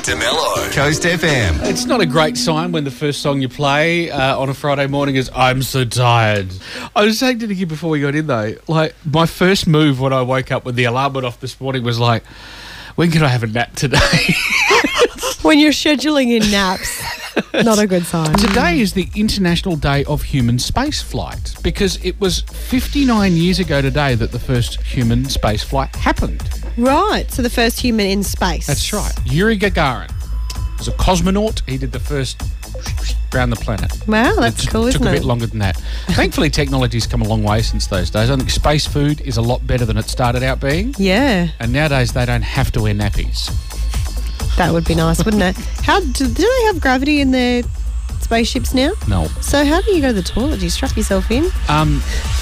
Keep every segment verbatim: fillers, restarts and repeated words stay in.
DeMello. Coast F M. It's not a great sign when the first song you play uh, on a Friday morning is "I'm so tired." I was saying to Nikki before we got in though, like my first move when I woke up when the alarm went off this morning was like, when can I have a nap today? When you're scheduling in naps, not a good sign. Today is the International Day of Human Space Flight because it was fifty-nine years ago today that the first human space flight happened. Right, so the first human in space. That's right. Yuri Gagarin was a cosmonaut. He did the first around the planet. Wow, that's it cool, took isn't a it? bit longer than that. Thankfully, technology's come a long way since those days. I think space food is a lot better than it started out being. Yeah, And nowadays, they don't have to wear nappies. that would be nice, wouldn't it? How do, do they have gravity in their spaceships now? No. So how do you go to the toilet? Do you strap yourself in? Um...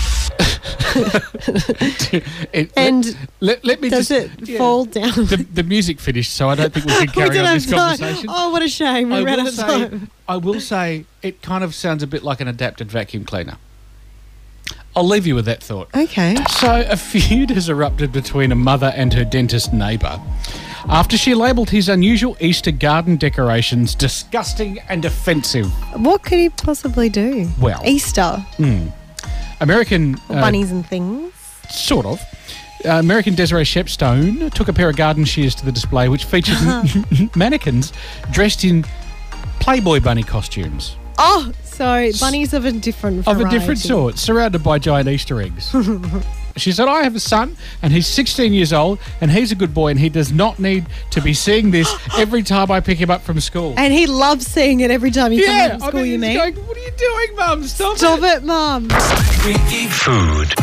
it, And let, let, let me Does just, it yeah. fall down? The, the music finished, so I don't think we can We carry don't on have this time. conversation. Oh, what a shame. We I ran will out of say, time. I will say it kind of sounds a bit like an adapted vacuum cleaner. I'll leave you with that thought. Okay. So a feud has erupted between a mother and her dentist neighbour after she labelled his unusual Easter garden decorations disgusting and offensive. What could he possibly do? Well- Easter. American... Or uh, bunnies and things. Sort of. Uh, American Desiree Shepstone took a pair of garden shears to the display which featured mannequins dressed in Playboy bunny costumes. Oh, so bunnies of a different Of variety. a different sort, surrounded by giant Easter eggs. She said, I have a son and he's sixteen years old and he's a good boy and he does not need to be seeing this every time I pick him up from school. And he loves seeing it every time you yeah, come home from I school, mean, you he's mean? going, what are you doing, Mum? Stop, Stop it. it, Mum. Food.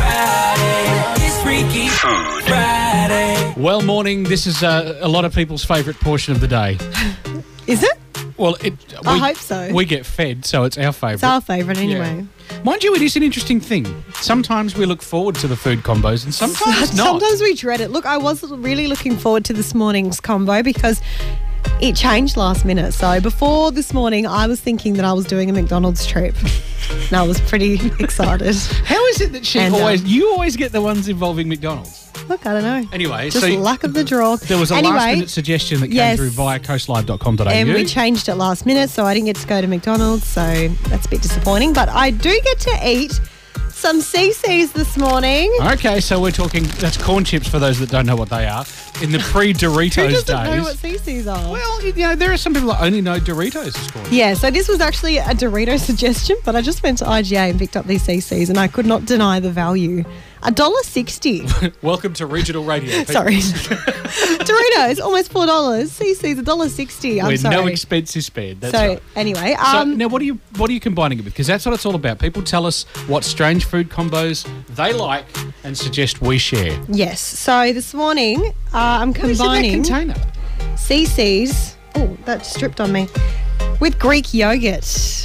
Food. Well, morning. This is uh, a lot of people's favourite portion of the day. Is it? Well, it, I we, hope so. We get fed, so it's our favourite. It's our favourite anyway. Mind you, it is an interesting thing. Sometimes we look forward to the food combos and sometimes not. Sometimes we dread it. Look, I was really looking forward to this morning's combo because it changed last minute. So before this morning, I was thinking that I was doing a McDonald's trip. And I was pretty excited. How is it that she And, um, always, you always get the ones involving McDonald's? Look, I don't know. Anyway, Just so luck of the draw. there was a anyway, last minute suggestion that came yes. through via coastlive dot com dot a u. And we changed it last minute, so I didn't get to go to McDonald's, so that's a bit disappointing. But I do get to eat some C C's this morning. Okay, so we're talking, that's corn chips for those that don't know what they are. In the pre-Doritos Who days. doesn't know what C C's are? Well, you know, there are some people that only know Doritos as corn chips. Yeah, so this was actually a Dorito suggestion, but I just went to I G A and picked up these C C's and I could not deny the value. one dollar sixty. Welcome to regional radio. people. Sorry. Doritos, almost four dollars. C C's, one dollar sixty. I'm Where sorry. no expense is spared. That's so, right. anyway. So Um, now, what are you what are you combining it with? Because that's what it's all about. People tell us what strange food combos they like and suggest we share. yes, so this morning uh, I'm What is in that combining container? C C's. Oh, that stripped on me. With Greek yogurt.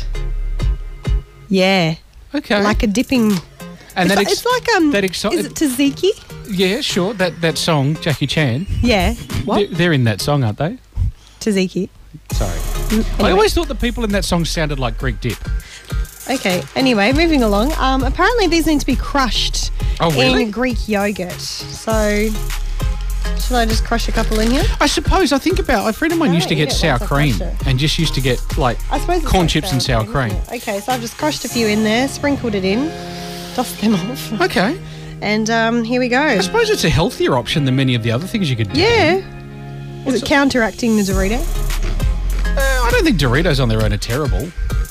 Yeah. Okay. Like a dipping. and It's, that like, ex- it's like, um, that exci- is it tzatziki? Yeah, sure. That that song, Jackie Chan. Yeah. What? They're, they're in that song, aren't they? Tzatziki. Sorry. I Anyway. always thought the people in that song sounded like Greek dip. Okay, anyway, moving along. Um, apparently these need to be crushed Oh, really? in Greek yogurt. So, should I just crush a couple in here? I suppose I think about a friend of mine I used to don't eat get it sour once I cream crush it. and just used to get like I suppose it's corn like chips and sour cream. isn't it? Okay, so I've just crushed a few in there, sprinkled it in, dust them off, Okay. and um, here we go. I suppose it's a healthier option than many of the other things you could do. Yeah. Is it counteracting the Dorito? Uh, I don't think Doritos on their own are terrible.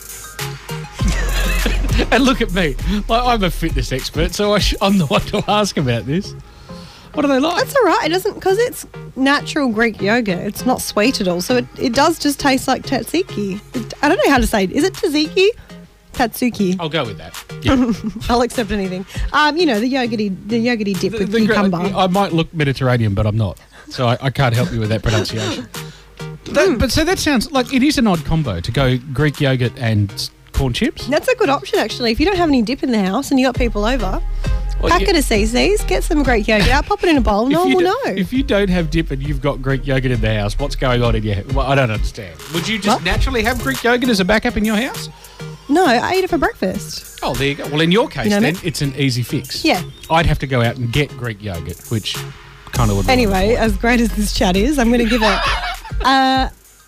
And look at me. Like, I'm a fitness expert, so I sh- I'm the one to ask about this. What do they like? That's all right. It doesn't, because it's natural Greek yogurt. It's not sweet at all, so it, it does just taste like tzatziki. It, I don't know how to say it. Is it tzatziki? Tatsuki. I'll go with that. Yeah. I'll accept anything. Um, you know, the yogurty, the yogurty dip with The gra- cucumber. I might look Mediterranean, but I'm not. So I, I can't help you with that pronunciation. That, but so that sounds like it is an odd combo to go Greek yogurt and s- corn chips. That's a good option, actually. If you don't have any dip in the house and you got people over, Well, pack yeah. it of C C's, get some Greek yogurt out, pop it in a bowl, no If one you will do- know. If you don't have dip and you've got Greek yogurt in the house, what's going on in your house? Well, I don't understand. Would you just What? naturally have Greek yogurt as a backup in your house? No, I eat it for breakfast. Oh, there you go. Well, in your case, You know then, what I it's an easy fix. Yeah. I'd have to go out and get Greek yogurt, which kind of would be Anyway, as great as this chat is, I'm going to give it uh,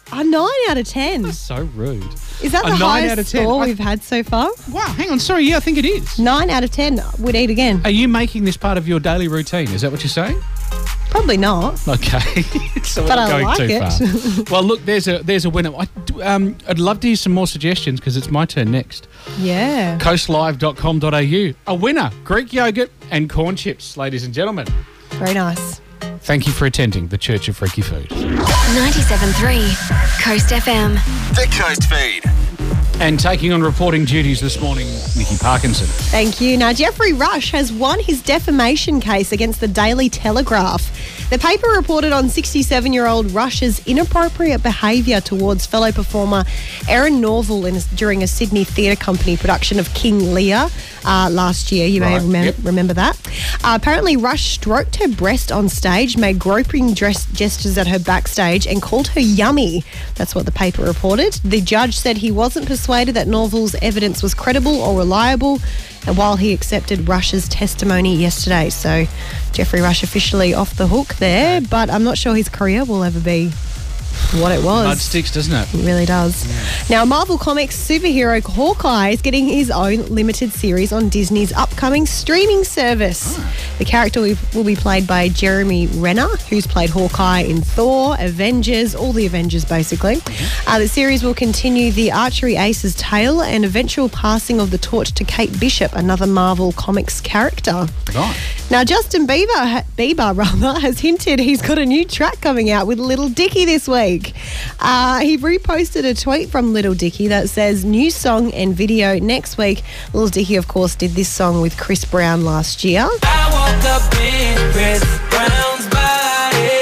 A nine out of ten. So rude. Is that A the nine highest out of ten. score I- we've had so far? Wow, hang on. Sorry, yeah, I think it is. Nine out of ten. Would eat again. Are you making this part of your daily routine? Is that what you're saying? Probably not. Okay, so we're But not I going like too it. far. Well, look, there's a there's a winner. I, um, I'd love to hear some more suggestions because it's my turn next. Yeah. coast live dot com dot a u. A winner, Greek yogurt and corn chips, ladies and gentlemen. Very nice. Thank you for attending the Church of Freaky Food. ninety-seven point three Coast F M. The Coast Feed. And taking on reporting duties this morning, Nikki Parkinson. Thank you. Now, Jeffrey Rush has won his defamation case against the Daily Telegraph. The paper reported on sixty-seven-year-old Rush's inappropriate behaviour towards fellow performer Erin Norval in, during a Sydney Theatre Company production of King Lear uh, last year. You may Right, remem- yep. remember that. Uh, apparently, Rush stroked her breast on stage, made groping dress- gestures at her backstage and called her yummy. That's what the paper reported. The judge said he wasn't persuaded that Norval's evidence was credible or reliable, and while he accepted Rush's testimony yesterday. So Jeffrey Rush officially off the hook there, but I'm not sure his career will ever be what it was. Mud sticks, doesn't it? It really does. Now, Marvel Comics superhero Hawkeye is getting his own limited series on Disney's upcoming streaming service. The character will- will be played by Jeremy Renner, who's played Hawkeye in Thor, Avengers, all the Avengers basically. Uh, the series will continue the archery ace's tale and eventual passing of the torch to Kate Bishop, another Marvel Comics character. Right. Now, Justin Bieber, ha- Bieber rather, has hinted he's got a new track coming out with Little Dicky this week. Uh, he reposted a tweet from Little Dicky that says, new song and video next week. Little Dicky, of course, did this song with Chris Brown last year. I woke up in Chris Brown's body.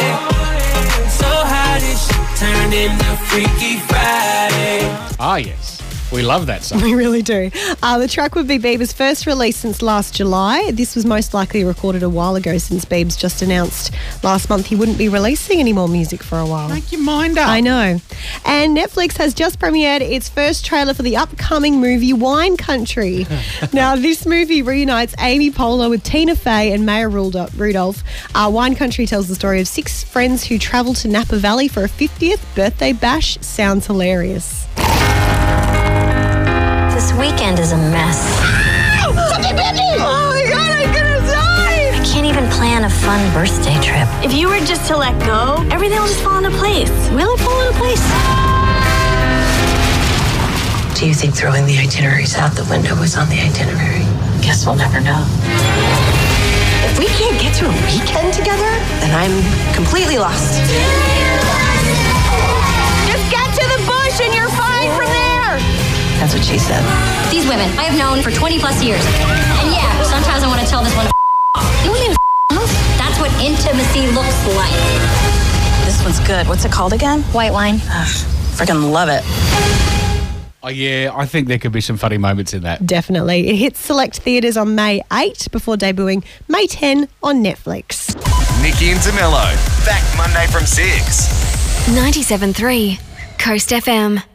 So how this shit turned into Freaky Friday. Ah, yes. We love that song. We really do. Uh, the track would be Bieber's first release since last July. This was most likely recorded a while ago since Biebs just announced last month he wouldn't be releasing any more music for a while. Make your mind up. I know. And Netflix has just premiered its first trailer for the upcoming movie Wine Country. Now, this movie reunites Amy Poehler with Tina Fey and Maya Rudolph. Uh, Wine Country tells the story of six friends who travel to Napa Valley for a fiftieth birthday bash. Sounds hilarious. This weekend is a mess. Oh my God, I'm gonna die! I can't even plan a fun birthday trip. If you were just to let go, everything will just fall into place. Will it fall into place? Do you think throwing the itineraries out the window was on the itinerary? Guess we'll never know. If we can't get through a weekend together, then I'm completely lost. Just get to the bush and you're fine from there! That's what she said. These women I have known for twenty plus years. And yeah, sometimes I want to tell this one to You want me to off? That's what intimacy looks like. This one's good. What's it called again? White wine. Freaking love it. Oh, yeah, I think there could be some funny moments in that. Definitely. It hits select theatres on May eighth before debuting May tenth on Netflix. Nikki and DeMello. Back Monday from six. ninety-seven point three Coast F M.